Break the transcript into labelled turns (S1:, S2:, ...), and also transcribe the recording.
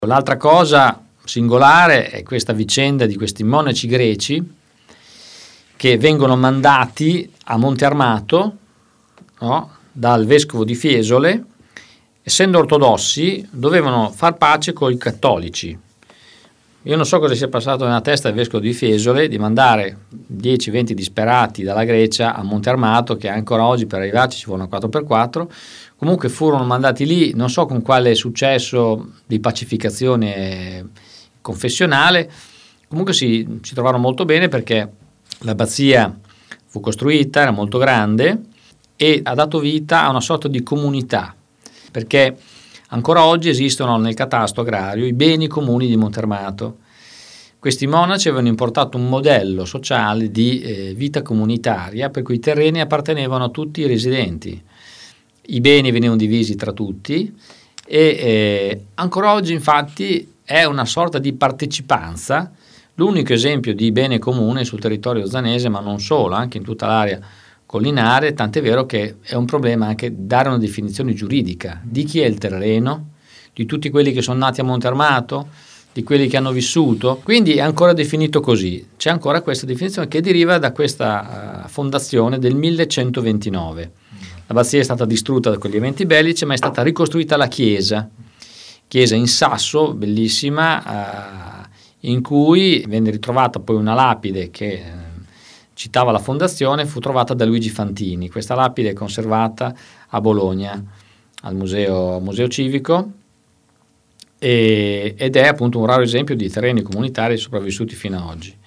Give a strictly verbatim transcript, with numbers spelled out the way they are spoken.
S1: L'altra cosa singolare è questa vicenda di questi monaci greci che vengono mandati a Monte Armato, no, dal vescovo di Fiesole. Essendo ortodossi dovevano far pace con i cattolici. Io non so cosa sia passato nella testa del vescovo di Fiesole di mandare dieci venti disperati dalla Grecia a Monte Armato, che ancora oggi per arrivarci ci furono quattro per quattro. Comunque furono mandati lì, non so con quale successo di pacificazione confessionale. Comunque si, si trovarono molto bene, perché l'abbazia fu costruita, era molto grande e ha dato vita a una sorta di comunità, perché ancora oggi esistono nel catasto agrario i beni comuni di Monte Armato. Questi monaci avevano importato un modello sociale di eh, vita comunitaria, per cui i terreni appartenevano a tutti i residenti, i beni venivano divisi tra tutti e eh, ancora oggi infatti è una sorta di partecipanza, l'unico esempio di bene comune sul territorio zanese, ma non solo, anche in tutta l'area collinare, tant'è vero che è un problema anche dare una definizione giuridica di chi è il terreno, di tutti quelli che sono nati a Monte Armato, di quelli che hanno vissuto, quindi è ancora definito così. C'è ancora questa definizione che deriva da questa uh, fondazione del millecentoventinove. L'abbazia è stata distrutta da quegli eventi bellici, ma è stata ricostruita la chiesa, chiesa in sasso, bellissima, uh, in cui venne ritrovata poi una lapide che uh, citava la fondazione, fu trovata da Luigi Fantini. Questa lapide è conservata a Bologna, al museo, museo civico, e, ed è appunto un raro esempio di terreni comunitari sopravvissuti fino ad oggi.